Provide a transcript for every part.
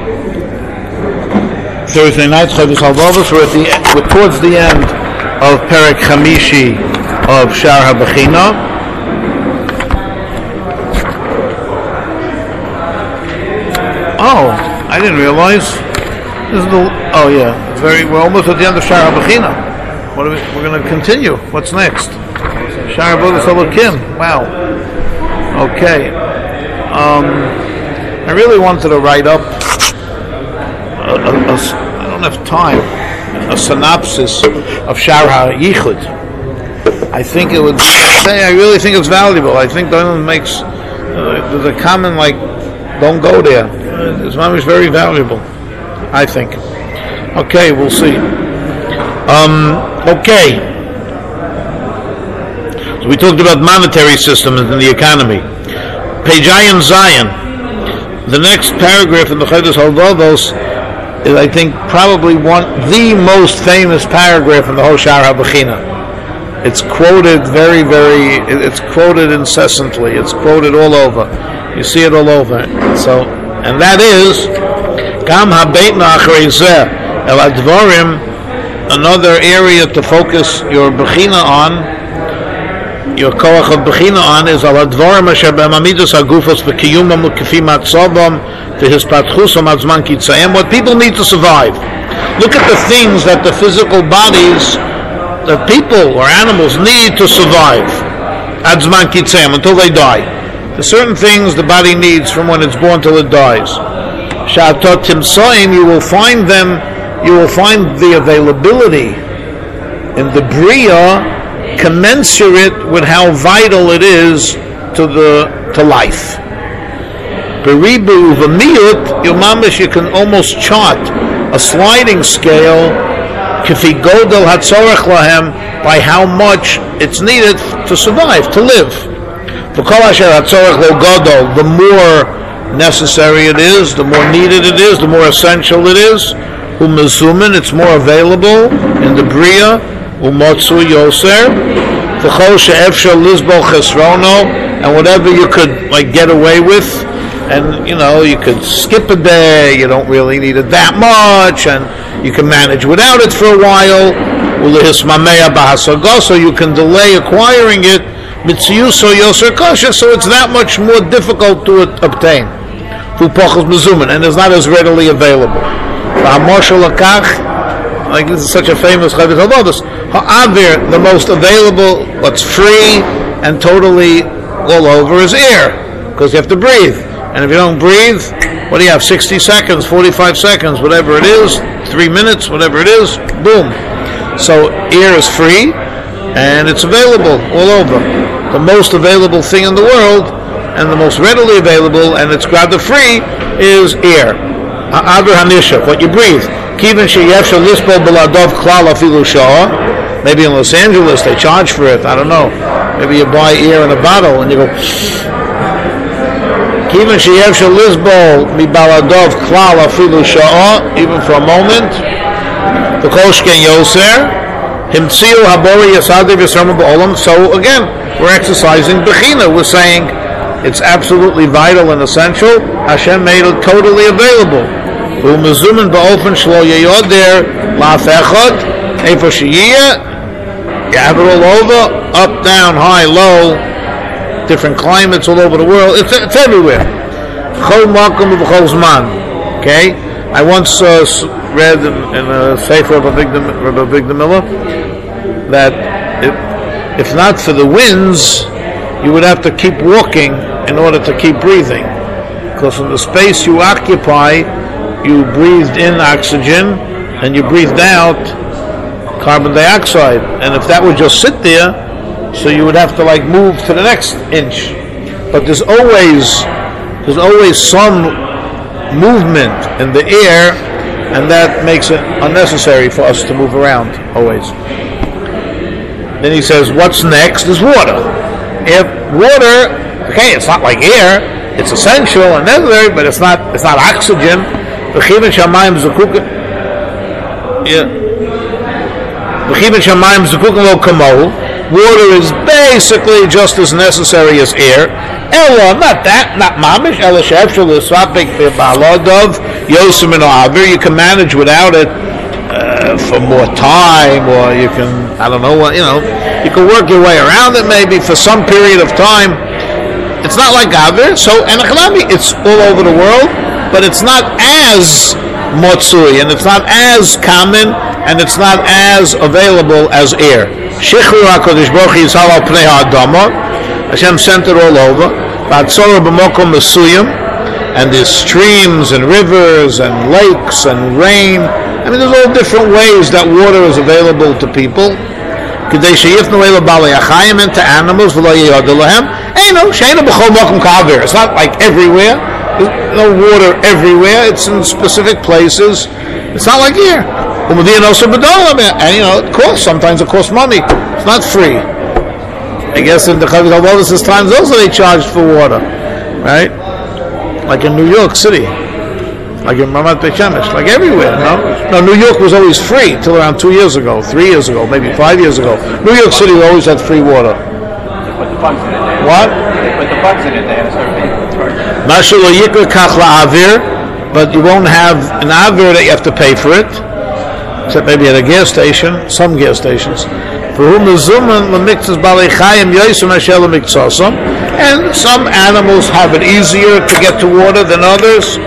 Thursday night, Chovos Halvavos. We're towards the end of Perek Chamishi of Shar HaBechina. Oh, I didn't realize. We're almost at the end of Shar HaBechina. We're going to continue. What's next? Shar HaBechina Elokim. Wow. Okay. I really wanted to write up I don't have time, a synopsis of Shar HaYichud. I think it would I really think it's valuable. I think Dolan makes there's a comment like, don't go there. It's very valuable, I think. Okay, we'll see. Okay. So we talked about monetary systems in the economy. Page Ayin Zion. The next paragraph in the Chovos Halvavos is, I think, probably the most famous paragraph in the whole Shar HaBechina. It's quoted it's quoted incessantly. It's quoted all over. You see it all over. So, and that is, Gam HaBeitna Achrei Zeh El Advarim, another area to focus your Bechina on, your koach of Bechina on, is al advarim asher be'amidus hagufos v'kiyumam u'kefi matzavam v'hispatchusam ad zman kitzayim, what people need to survive. Look at the things that the physical bodies, that people or animals need to survive ad zman kitzayim, until they die. There's certain things the body needs from when it's born till it dies. Sha'atot timsoim, you will find the availability in the Bria commensurate with how vital it is to life. Beribu v'miyut, you can almost chart a sliding scale kifi godel hatzorech lahem, by how much it's needed to survive, to live. V'kol asher hatzorech lo godel, the more necessary it is, the more needed it is, the more essential it is. U'mezumin, it's more available in the Bria. Umotzu yoser, v'chol she'efshar lizbol chesrono, and whatever you could get away with, and you could skip a day, you don't really need it that much, and you can manage without it for a while. Ulehismameya b'hasago, so you can delay acquiring it. Mitziyuso yoser kosher, so it's that much more difficult to obtain. V'pochos mezumin, and it's not as readily available. V'hamoshe lakach. Like this is such a famous Chovos Halvavos. Ha'avir, the most available, what's free and totally all over, is air, because you have to breathe. And if you don't breathe, what do you have? 60 seconds, 45 seconds, whatever it is, 3 minutes, whatever it is, boom. So air is free and it's available all over. The most available thing in the world and the most readily available, and it's rather free, is air. Ha'avir hanisha, what you breathe. Maybe in Los Angeles they charge for it. I don't know. Maybe you buy air in a bottle and you go. Even for a moment. So again, we're exercising Bechina. We're saying it's absolutely vital and essential. Hashem made it totally available. U'mezumin ba'ofen shlo yeyoder la'afechot eifo sheyiyah. You have it all over, up, down, high, low, different climates all over the world. It's everywhere. Chol makom v'chol zman. Okay, I once read in a sefer of Rabbi Avigdor Miller that if not for the winds, you would have to keep walking in order to keep breathing, because in the space you occupy, you breathed in oxygen and you breathed out carbon dioxide, and if that would just sit there, so you would have to move to the next inch. But there's always some movement in the air, and that makes it unnecessary for us to move around always. Then he says, what's next is water. If water, okay, it's not like air, it's essential and necessary, but it's not oxygen. Water is basically just as necessary as air. Ella, not mamish. Ella she'efshar l'svapik b'balodov Yosem and Avir, you can manage without it for more time, or you can, I don't know what, you can work your way around it maybe for some period of time. It's not like Avir, so, and it's all over the world, but it's not as motsui, and it's not as common, and it's not as available as air. Shechru HaKadosh Baruch Hu Yisal al Pnei HaAdama, Hashem sent it all over, V'atzorah b'mokom mesuyim, and there's streams and rivers and lakes and rain. I mean, there's all different ways that water is available to people. Into animals. It's not like everywhere. There's no water everywhere. It's in specific places. It's not like here. And it costs. Sometimes it costs money. It's not free. I guess in the Chavos times also they charged for water, right? Like in New York City, like in Ramat Beit Shemesh, like everywhere. No, New York was always free till around 2 years ago, 3 years ago, maybe 5 years ago. New York City always had free water. They put the bugs in it. What? They put the bugs in it. They had to start paying. Mashallah yikra kach la'avir, but you won't have an avir that you have to pay for it, except maybe at a gas station, some gas stations. And some animals have it easier to get to water than others.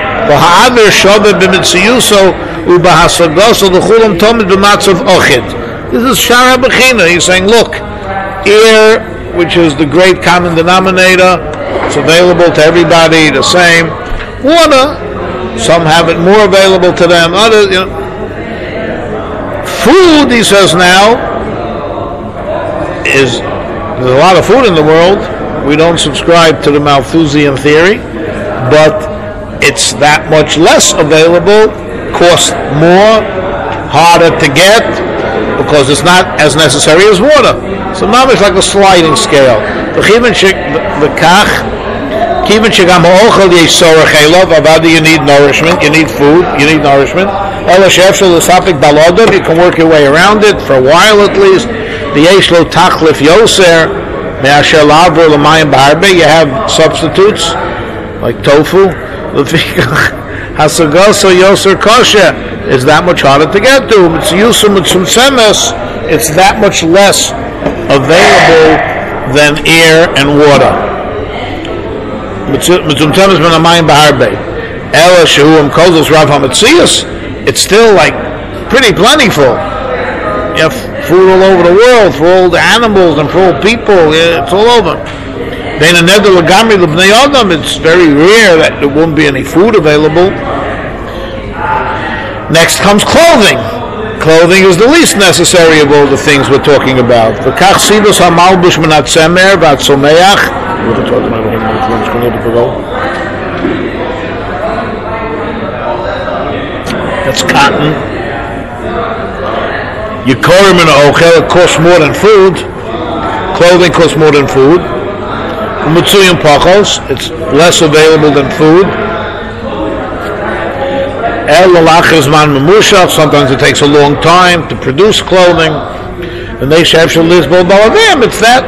This is Shara Bechina. He's saying, look, air, which is the great common denominator, it's available to everybody the same. Water, some have it more available to them, others, Food, he says now, there's a lot of food in the world. We don't subscribe to the Malthusian theory, but it's that much less available, costs more, harder to get, because it's not as necessary as water. So now it's like a sliding scale. You need nourishment, you need food, you need nourishment. You can work your way around it for a while at least. You have substitutes like tofu. It's that much harder to get to. It's that much less available than air and water. It's still like pretty plentiful. You have food all over the world for all the animals and for all people. It's all over. It's very rare that there won't be any food available. Next comes clothing. Clothing is the least necessary of all the things we're talking about. That's cotton. Yikorim and ochel, it costs more than food. Clothing costs more than food. Mutsuyim pachos, it's less available than food. Sometimes it takes a long time to produce clothing. And they shall live it's that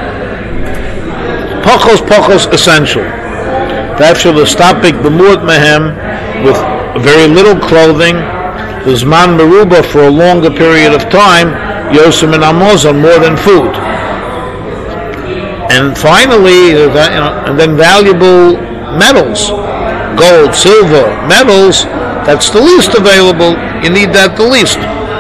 pachos essential. With very little clothing, the Zman Meruba for a longer period of time, Yosem and Amozon, more than food. And finally, and then valuable metals, gold, silver, metals, that's the least available. You need that the least.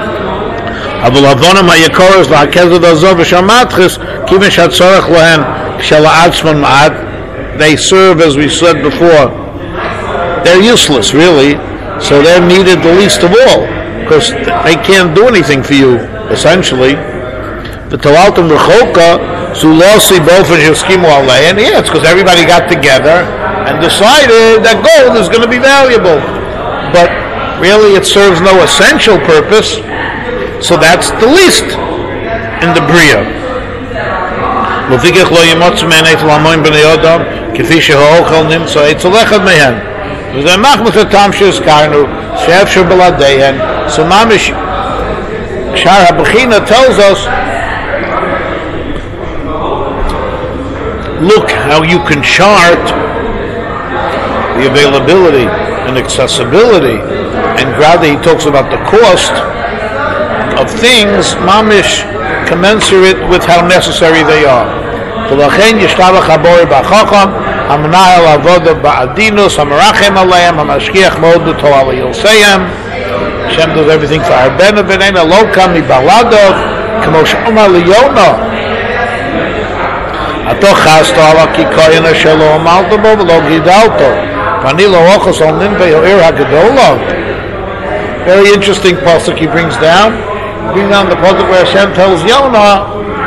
They serve, as we said before, they're useless, really. So they're needed the least of all, because they can't do anything for you, essentially. The Talaltum Rechoka, Zulosi Bofen Yeskimu Alei, and it's because everybody got together and decided that gold is going to be valuable. But really it serves no essential purpose, so that's the least in the Bria. So Mamish Shar HaBechina tells us, look how you can chart the availability and accessibility, and rather he talks about the cost of things, mamish, commensurate with how necessary they are. ולכן ישתבח הבורא בחכם, המנהל עבודה בעדינוס, המרחם עליהם, המשגיח מאוד בתורה ליורשיהם. Hashem does everything for our benefit. Ein אלוקה מבלעדיו, כמו שאומר ליונה. אתה חסת על הכיכוין אשר לא עמלת בו ולא גידלת. ואני לא אוחס על נינווה העיר הגדולה. Very interesting pasuk he brings down. Bring down the pasuk where Hashem tells Yonah,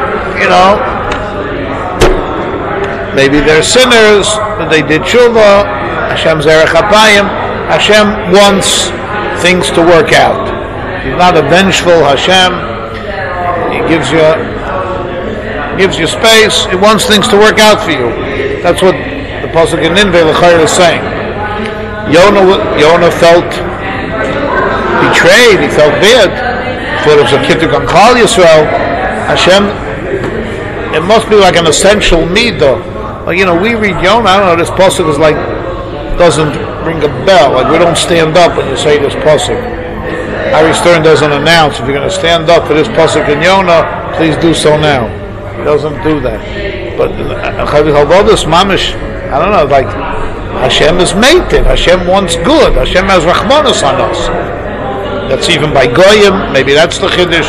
maybe they're sinners, but they did tshuva. Hashem's erech apayim. Hashem wants things to work out. He's not a vengeful Hashem. He gives you space. He wants things to work out for you. That's what the pasuk in Ninveh L'chayr is saying. Yonah felt betrayed. He felt bad. Thought it was a kittuk on Klal Yisrael. Hashem, it must be like an essential midah. Like, we read Yonah, I don't know, this pasuk is like, doesn't ring a bell. Like, we don't stand up when you say this pasuk. Ari Stern doesn't announce, if you're going to stand up for this pasuk in Yonah, please do so now. He doesn't do that. But although this mamish, I don't know, like, Hashem is mated. Hashem wants good. Hashem has rachmanos on us. That's even by Goyim. Maybe that's the Chiddush.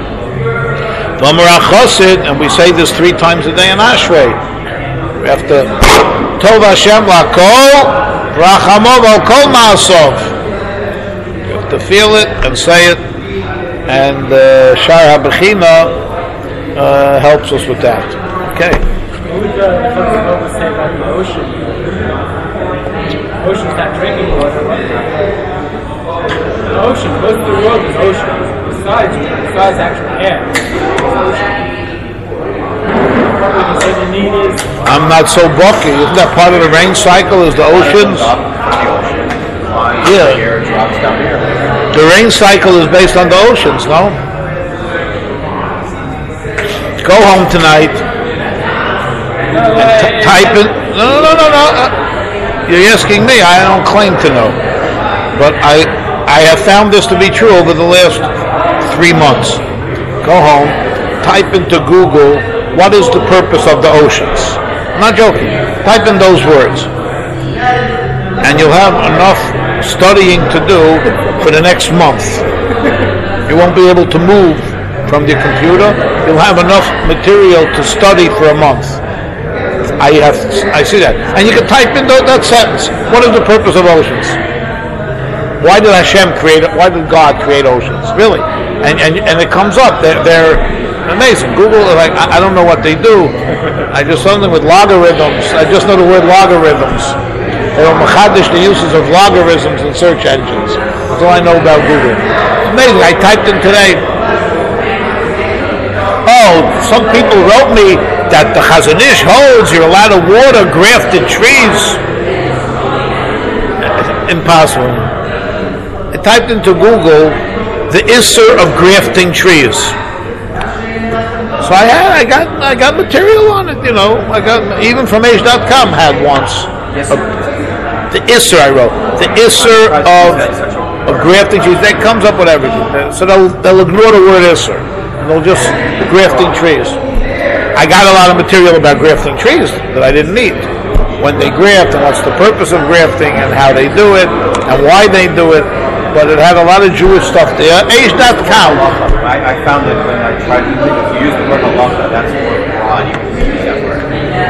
And we say this 3 times a day in Ashrei. We have to Tov Hashem lakol rachamov al kol ma'asov. You have to feel it and say it, and Shar HaBechina helps us with that. Okay. What would the Bible say about the ocean? The ocean's not drinking water. The ocean, most of the world is ocean. Besides actual air. I'm not so bucky. Isn't that part of the rain cycle? Is the oceans? Yeah. The rain cycle is based on the oceans, no? Go home tonight and type it. No. You're asking me. I don't claim to know, but I have found this to be true over the last 3 months. Go home, type into Google, what is the purpose of the oceans? I'm not joking. Type in those words. And you'll have enough studying to do for the next month. You won't be able to move from the computer. You'll have enough material to study for a month. I see that. And you can type in that sentence. What is the purpose of oceans? Why did Hashem create it? Why did God create oceans? Really? And it comes up. They're amazing. Google, like, I don't know what they do. I just something with logarithms. I just know the word logarithms. They will machadish the uses of logarithms in search engines. That's all I know about Google. It's amazing. I typed in today. Oh, some people wrote me that the Chazon Ish holds you're allowed to water grafted trees. Impossible. I typed into Google the Isser of grafting trees. So I got material on it, I got, even from Age.com had once. The Isser I wrote. The Isser of grafting trees. That comes up with everything. So they'll ignore the word Isser. And they'll just grafting trees. I got a lot of material about grafting trees that I didn't need. When they graft and what's the purpose of grafting and how they do it and why they do it. But it had a lot of Jewish stuff there. Age.com. I found that when I tried to use the word halacha, that's more broad. You can use that word.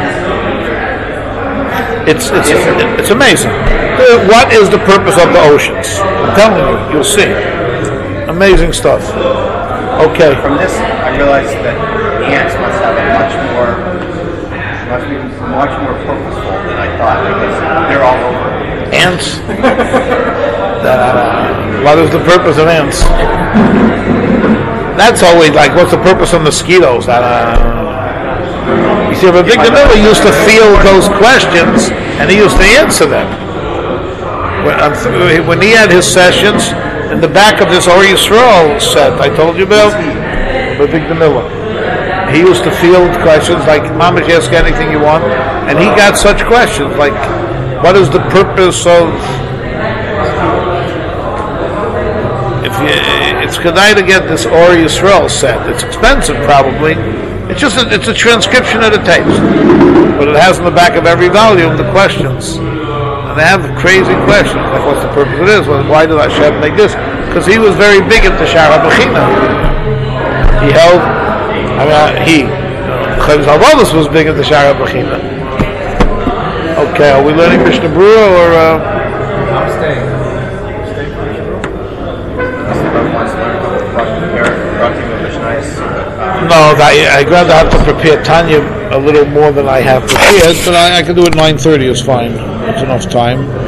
It's amazing. What is the purpose of the oceans? I'm telling you, you'll see. Amazing stuff. Okay. From this, I realized that ants must have a much more purposeful than I thought, because they're all over. Ants? What is the purpose of ants? That's always like, what's the purpose of mosquitoes? You see, Rabbi Victor Miller used to field those questions, and he used to answer them. When he had his sessions, in the back of this Or Yisrael set, I told you about, Rabbi Victor Miller. He used to field questions like, Mamash, ask anything you want, and he got such questions like, what is the purpose of it's kedai to get this Or Yisrael set. It's expensive, probably. It's a transcription of the tapes, but it has in the back of every volume the questions, and they have crazy questions like what's the purpose of this? Why did Hashem make this? Because he was very big into Shar HaBechina. He held, Chaim Zalvalis was big into Shar HaBechina. Okay, are we learning Mishnah Berurah or? I'm staying. No, I'd rather have to prepare Tanya a little more than I have prepared, but I can do it 9:30 is fine. It's enough time.